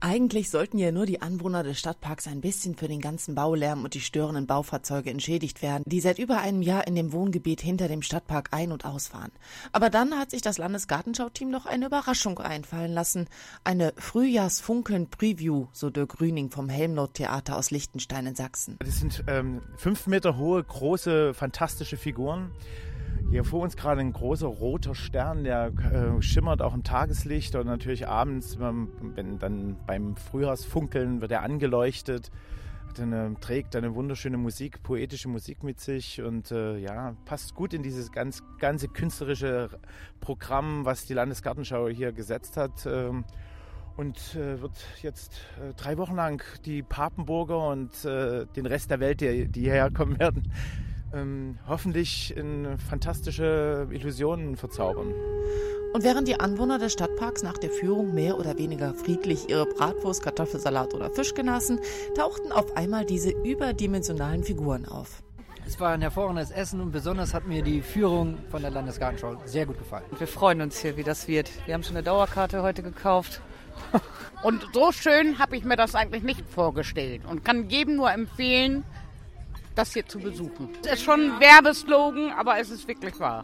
Eigentlich sollten ja nur die Anwohner des Stadtparks ein bisschen für den ganzen Baulärm und die störenden Baufahrzeuge entschädigt werden, die seit über einem Jahr in dem Wohngebiet hinter dem Stadtpark ein- und ausfahren. Aber dann hat sich das Landesgartenschau-Team noch eine Überraschung einfallen lassen. Eine Frühjahrsfunkeln-Preview, so Dirk Grüning vom Helmnot-Theater aus Liechtenstein in Sachsen. Das sind 5 Meter hohe, große, fantastische Figuren. Hier vor uns gerade ein großer roter Stern, der schimmert auch im Tageslicht und natürlich abends, wenn dann beim Frühjahrsfunkeln wird er angeleuchtet. Trägt eine wunderschöne Musik, poetische Musik mit sich und passt gut in dieses ganze künstlerische Programm, was die Landesgartenschau hier gesetzt hat. Und wird jetzt 3 Wochen lang die Papenburger und den Rest der Welt, die hierher kommen werden, hoffentlich in fantastische Illusionen verzaubern. Und während die Anwohner des Stadtparks nach der Führung mehr oder weniger friedlich ihre Bratwurst, Kartoffelsalat oder Fisch genossen, tauchten auf einmal diese überdimensionalen Figuren auf. Es war ein hervorragendes Essen und besonders hat mir die Führung von der Landesgartenschau sehr gut gefallen. Wir freuen uns hier, wie das wird. Wir haben schon eine Dauerkarte heute gekauft. Und so schön habe ich mir das eigentlich nicht vorgestellt und kann jedem nur empfehlen, das hier zu besuchen. Es ist schon ein Werbeslogan, aber es ist wirklich wahr.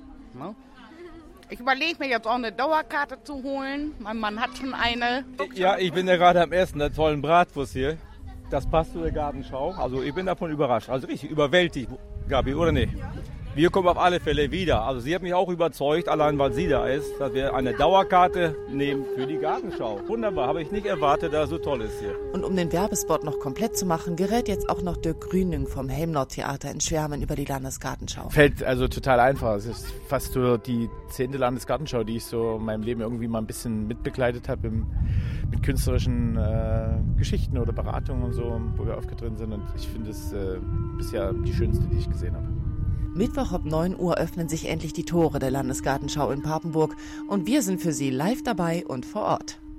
Ich überlege mir jetzt auch eine Dauerkarte zu holen. Mein Mann hat schon eine. Ja, ich bin ja gerade am Essen der tollen Bratwurst hier. Das passt zu der Gartenschau. Also ich bin davon überrascht. Also richtig überwältigt, Gabi, oder nicht? Wir kommen auf alle Fälle wieder. Also sie hat mich auch überzeugt, allein weil sie da ist, dass wir eine Dauerkarte nehmen für die Gartenschau. Wunderbar, habe ich nicht erwartet, dass es so toll ist hier. Und um den Werbespot noch komplett zu machen, gerät jetzt auch noch Dirk Grüning vom Helmnot-Theater in Schwärmen über die Landesgartenschau. Fällt also total einfach. Es ist fast so die 10. Landesgartenschau, die ich so in meinem Leben irgendwie mal ein bisschen mitbegleitet habe mit künstlerischen Geschichten oder Beratungen und so, wo wir aufgetreten sind. Und ich finde es bisher die schönste, die ich gesehen habe. Mittwoch ab 9 Uhr öffnen sich endlich die Tore der Landesgartenschau in Papenburg und wir sind für Sie live dabei und vor Ort.